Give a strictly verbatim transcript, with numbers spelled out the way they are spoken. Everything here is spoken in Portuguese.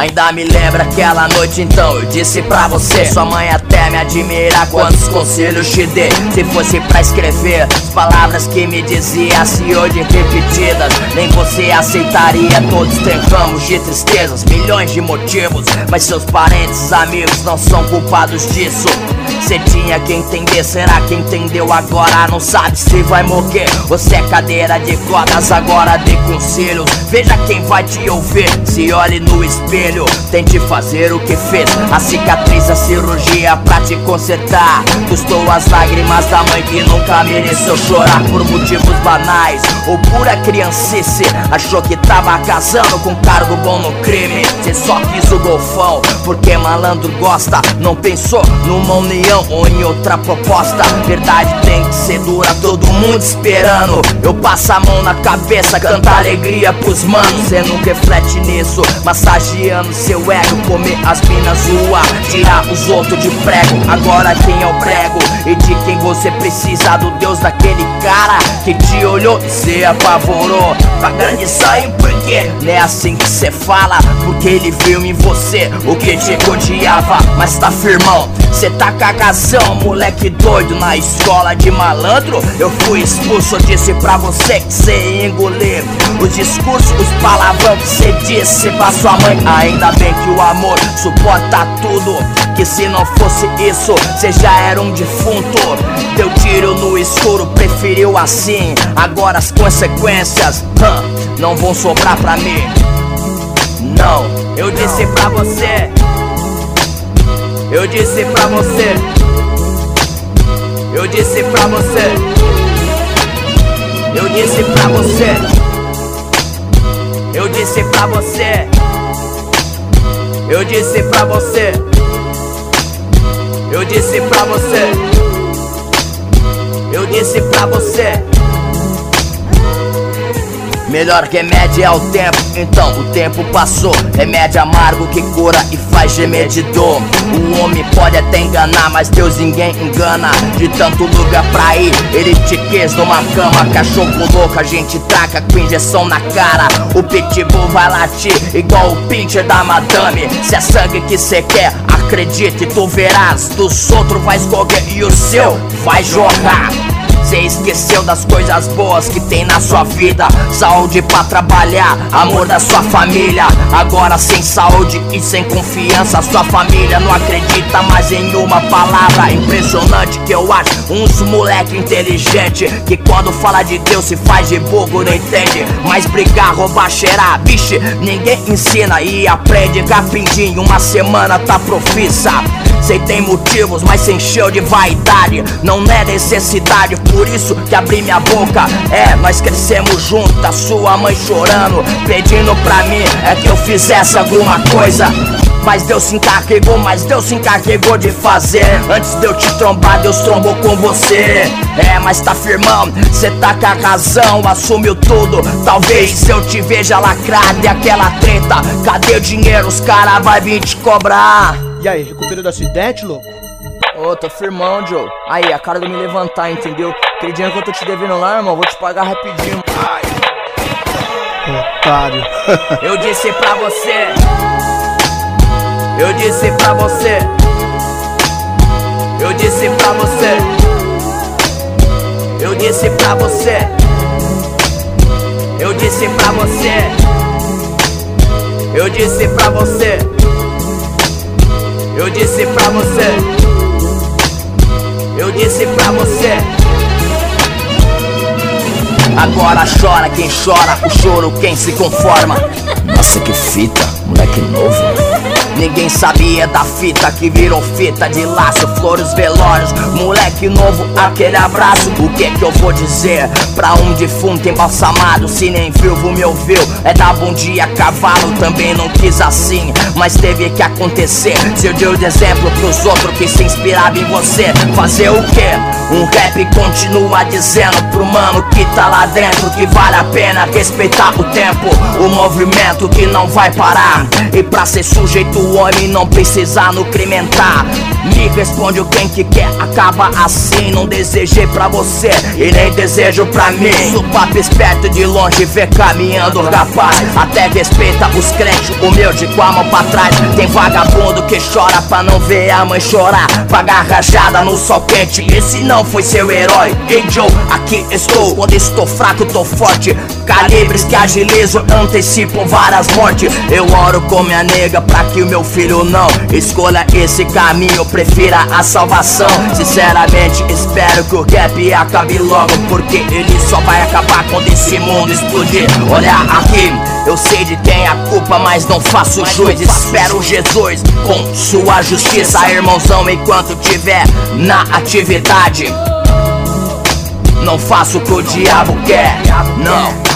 Ainda me lembra aquela noite, então eu disse pra você. Sua mãe até me admira quantos conselhos te dei. Se fosse pra escrever as palavras que me dizia, se hoje repetidas, nem você aceitaria. Todos têm ramos de tristezas, milhões de motivos, mas seus parentes, amigos não são culpados disso. Cê tinha que entender, será que entendeu agora? Não sabe se vai morrer, você é cadeira de rodas, agora dê conselhos. Veja quem vai te ouvir, se olhe no espelho, tente fazer o que fez. A cicatriz, a cirurgia pra te consertar, custou as lágrimas da mãe que nunca mereceu chorar por motivos banais ou pura criancice. Achou que tava casando com cargo bom no crime. Cê só quis o golfão porque malandro gosta, não pensou numa união ou em outra proposta. Verdade tem que ser dura, todo mundo esperando. Eu passo a mão na cabeça, canta alegria pros manos. Cê não reflete nisso, massageando seu ego, comer as minas, zoar, tirar os outros de prego. Agora quem é o prego e de quem você precisa? Do Deus daquele cara que te olhou e cê apavorou. Tá grande sangue porque não é assim que cê fala, porque ele viu em você o que te odiava. Mas tá firmão, cê tá cagazão, moleque doido na escola de malandro. Eu fui expulso, eu disse pra você que cê ia engolir os discursos, os palavrão que cê disse pra sua mãe. Ainda bem que o amor suporta tudo, que se não fosse isso, cê já era um defunto. Deu tiro no escuro, preferiu assim. Agora as consequências hum, não vão sobrar pra mim. Não, eu disse pra você, eu disse pra você, eu disse pra você, eu disse pra você, eu disse pra você, eu disse pra você, eu disse pra você, eu disse pra você. Melhor remédio é o tempo, então o tempo passou. Remédio amargo que cura e faz gemer de dor. O homem pode até enganar, mas Deus ninguém engana. De tanto lugar pra ir, ele te quis numa cama. Cachorro louco, a gente traca com injeção na cara. O pitbull vai latir igual o pincher da madame. Se é sangue que cê quer, acredite, tu verás. Dos outros vai escorrer e o seu vai jorrar. Cê esqueceu das coisas boas que tem na sua vida. Saúde pra trabalhar, amor da sua família. Agora sem saúde e sem confiança, sua família não acredita mais em uma palavra. Impressionante que eu acho uns moleque inteligente, que quando fala de Deus se faz de bobo, não entende. Mas brigar, roubar, cheirar, biche, ninguém ensina e aprende rapidinho. Uma semana tá profissa. Cê tem motivos, mas cê encheu de vaidade. Não é necessidade, por isso que abri minha boca. É, nós crescemos juntos, a sua mãe chorando, pedindo pra mim é que eu fizesse alguma coisa. Mas Deus se encarregou, mas Deus se encarregou de fazer. Antes de eu te trombar, Deus trombou com você. É, mas tá firmão, cê tá com a razão, assumiu tudo. Talvez se eu te veja lacrado e aquela treta, cadê o dinheiro? Os caras vai vir te cobrar. E aí, recuperou do acidente, louco? Ô, oh, tô firmão, Joe. Aí, a cara de me levantar, entendeu? Aquele dinheiro que eu tô te devendo lá, irmão, vou te pagar rapidinho. Ai. Otário. Eu disse pra você, eu disse pra você, eu disse pra você, eu disse pra você, eu disse pra você, eu disse pra você, eu disse pra você, eu disse pra você. Agora chora quem chora, o choro quem se conforma. Nossa, que fita, moleque novo. Ninguém sabia da fita que virou fita de laço, flores, velórios, moleque novo, aquele abraço. O que que eu vou dizer pra um defunto embalsamado, se nem vivo me ouviu? É dar bom dia, cavalo, também não quis assim, mas teve que acontecer. Se eu deu de exemplo pros outros que se inspiravam em você, fazer o quê? Um rap continua dizendo pro mano que tá lá dentro que vale a pena respeitar o tempo, o movimento que não vai parar. E pra ser sujeito o homem não precisa nucrimentar. Me responde o quem que quer, acaba assim. Não desejei pra você e nem desejo pra mim. Sou papo esperto de longe, vê caminhando rapaz. Até respeita os crentes, humilde com a mão pra trás. Tem vagabundo que chora pra não ver a mãe chorar. Paga rajada no sol quente, esse não foi seu herói. Ei Joe, aqui estou, quando estou fraco tô forte. Calibres que agilizam, antecipam várias mortes. Eu oro com minha nega pra que o meu filho não escolha esse caminho, prefira a salvação. Sinceramente espero que o rap acabe logo, porque ele só vai acabar quando esse mundo explodir. Olha aqui, eu sei de quem é a culpa, mas não faço juiz. Espero Jesus com sua justiça, irmãozão, enquanto tiver na atividade. Não faço o que o diabo quer, não.